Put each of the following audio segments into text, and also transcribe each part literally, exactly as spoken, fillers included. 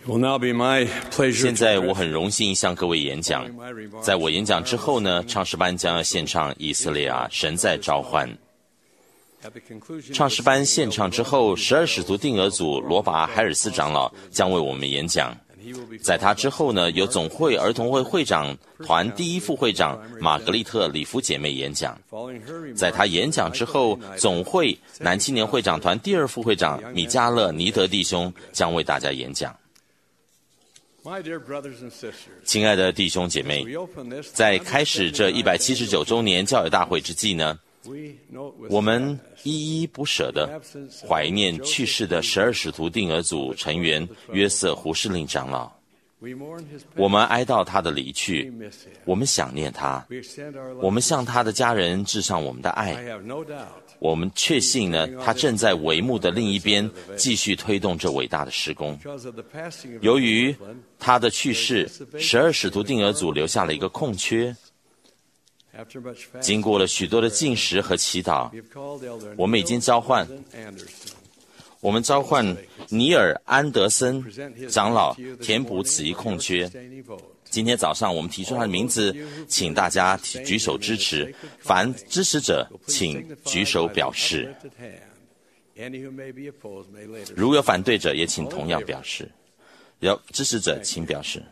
现在我很荣幸向各位演讲。在我演讲之后呢，唱诗班将要献唱以色列啊，神在召唤。唱诗班献唱之后，十二使徒定额组罗拔海尔斯长老将为我们演讲。在他之后呢，由总会儿童会会长团第一副会长玛格丽特里夫姐妹演讲。在他演讲之后，总会男青年会长团第二副会长米迦勒尼德弟兄将为大家演讲。亲爱的弟兄姐妹，在开始这一百七十九周年教友大会之际呢，我们依依不舍地怀念去世的十二使徒定额组成员约瑟胡士令长老。我们哀悼他的离去，我们想念他，我们向他的家人致上我们的爱。我们确信呢，他正在帷幕的另一边继续推动这伟大的事工。由于他的去世，十二使徒定额组留下了一个空缺。经过了许多的禁食和祈祷，我们已经召唤我们召唤尼尔安德森长老填补此一空缺。今天早上我们提出他的名字，请大家举手支持，凡支持者请举手表示，如有反对者也请同样表示，有支持者请表示。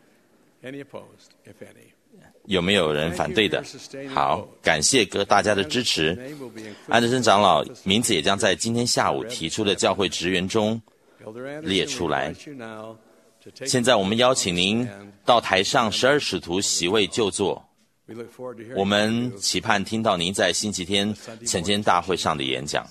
有没有人反对的？好，感谢各大家的支持。安德森长老名字也将在今天下午提出的教会职员中列出来。现在我们邀请您到台上十二使徒席位就坐。我们期盼听到您在星期天晨间大会上的演讲。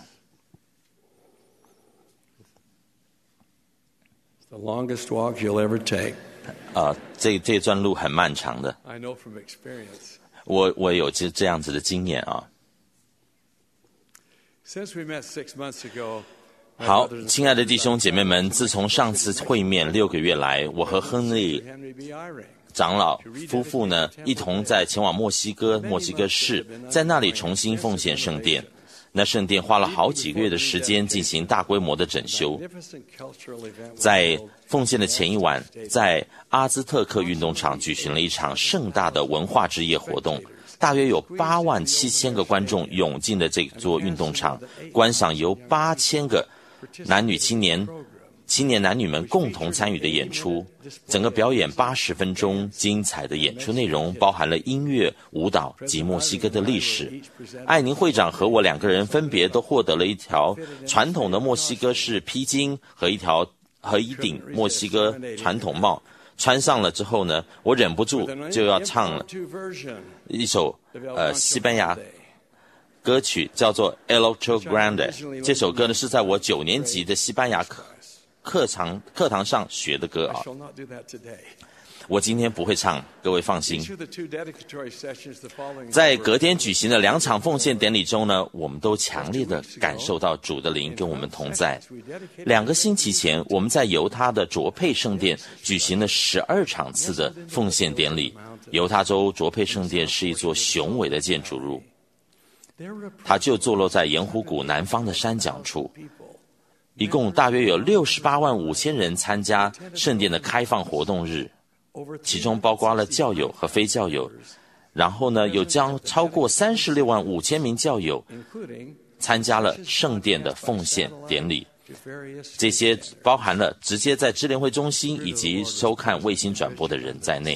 The longest walk you'll ever take. 呃，这这段路很漫长的。我我有这这样子的经验啊。好，亲爱的弟兄姐妹们，自从上次会面六个月来，我和亨利长老夫妇呢，一同在前往墨西哥墨西哥市，在那里重新奉献圣殿。那圣殿花了好几个月的时间进行大规模的整修。在奉献的前一晚，在阿兹特克运动场举行了一场盛大的文化之夜活动，大约有八万七千个观众涌进了这座运动场，观赏由八千个男女青年青年男女们共同参与的演出。整个表演八十分钟，精彩的演出内容包含了音乐、舞蹈及墨西哥的历史。艾宁会长和我两个人分别都获得了一条传统的墨西哥式披巾和一条和一顶墨西哥传统帽。穿上了之后呢，我忍不住就要唱了一首呃西班牙歌曲，叫做 El Otro Grande。 这首歌呢是在我九年级的西班牙课课堂课堂上学的歌啊。我今天不会唱，各位放心。在隔天举行的两场奉献典礼中呢，我们都强烈的感受到主的灵跟我们同在。两个星期前，我们在犹他的卓佩圣殿举行了十二场次的奉献典礼。犹他州卓佩圣殿是一座雄伟的建筑物，它就坐落在盐湖谷南方的山脚处。一共大约有六十八万五千人参加圣殿的开放活动日，其中包括了教友和非教友。然后呢，有将超过三十六万五千名教友参加了圣殿的奉献典礼。这些包含了直接在支联会中心以及收看卫星转播的人在内。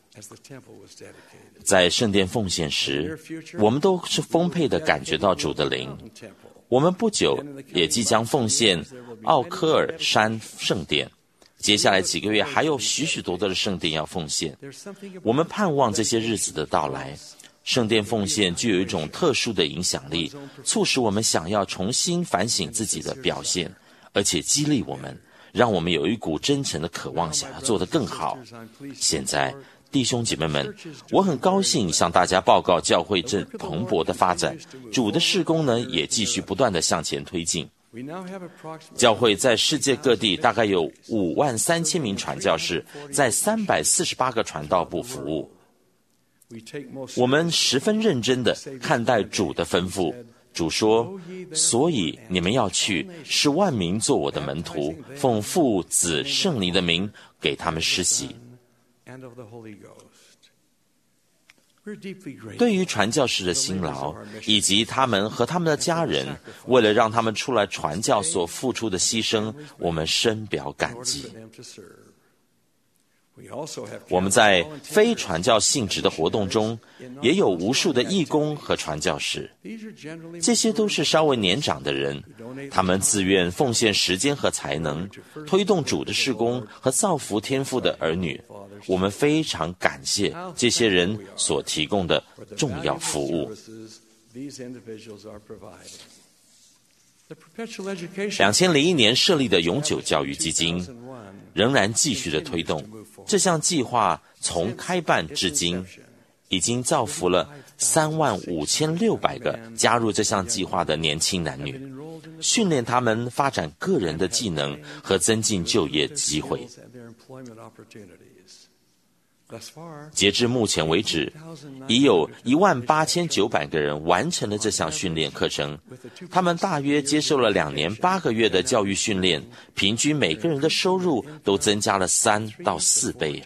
在圣殿奉献时，我们都是丰沛地感觉到主的灵。我们不久也即将奉献奥科尔山圣殿，接下来几个月还有许许多多的圣殿要奉献。我们盼望这些日子的到来。圣殿奉献具有一种特殊的影响力，促使我们想要重新反省自己的表现，而且激励我们，让我们有一股真诚的渴望想要做得更好。现在弟兄姐妹们，我很高兴向大家报告教会正蓬勃的发展，主的事工呢也继续不断的向前推进。教会在世界各地大概有五万三千名传教士，在三百四十八个传道部服务。我们十分认真地看待主的吩咐， 主说，所以你们要去，使万民做我的门徒，奉父子圣灵的名给他们施洗。对于传教士的辛劳，以及他们和他们的家人为了让他们出来传教所付出的牺牲，我们深表感激。我们在非传教性质的活动中，也有无数的义工和传教士，这些都是稍微年长的人，他们自愿奉献时间和才能，推动主的事工和造福天父的儿女。我们非常感谢这些人所提供的重要服务。两千零一年设立的永久教育基金仍然继续的推动。这项计划从开办至今，已经造福了三万五千六百个加入这项计划的年轻男女，训练他们发展个人的技能和增进就业机会。截至目前为止，已有一万八千九百个人完成了这项训练课程。他们大约接受了两年八个月的教育训练，平均每个人的收入都增加了三到四倍。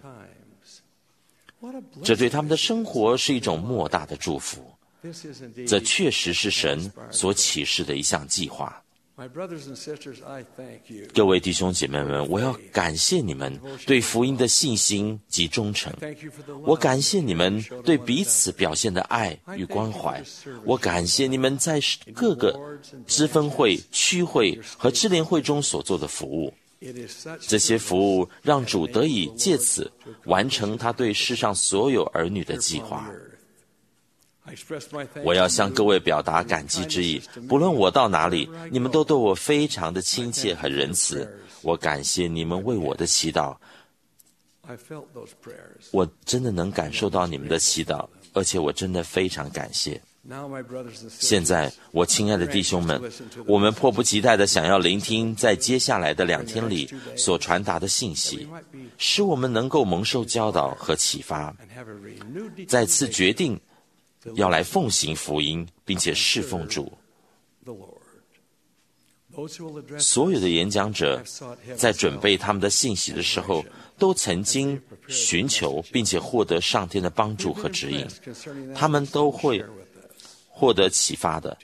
这对他们的生活是一种莫大的祝福。这确实是神所启示的一项计划。各位弟兄姐妹们，我要感谢你们对福音的信心及忠诚。我感谢你们对彼此表现的爱与关怀。我感谢你们在各个支分会、区会和支联会中所做的服务。这些服务让主得以借此完成他对世上所有儿女的计划。我要向各位表达感激之意，不论我到哪里，你们都对我非常的亲切和仁慈。我感谢你们为我的祈祷，我真的能感受到你们的祈祷，而且我真的非常感谢。现在，我亲爱的弟兄们，我们迫不及待地想要聆听在接下来的两天里所传达的信息，使我们能够蒙受教导和启发，再次决定要来奉行福音，并且侍奉主。所有的演讲者在准备他们的信息的时候，都曾经寻求并且获得上天的帮助和指引，他们都会获得启发的。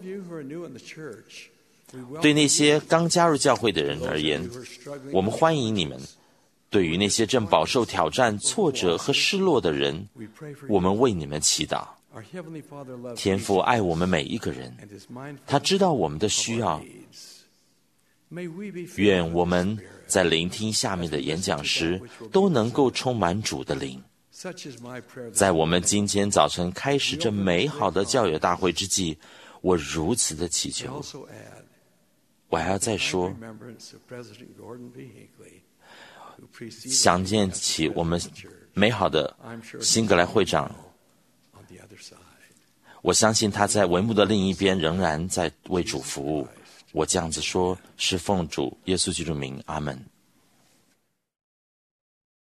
对那些刚加入教会的人而言，我们欢迎你们。对于那些正饱受挑战、挫折和失落的人，我们为你们祈祷。天父爱我们每一个人，他知道我们的需要。愿我们在聆听下面的演讲时，都能够充满主的灵。在我们今天早晨开始这美好的教友大会之际，我如此的祈求。我还要再说，想念起我们美好的辛格莱会长，我相信他在帷幕的另一边仍然在为主服务。我这样子说，是奉主耶稣基督名，阿们。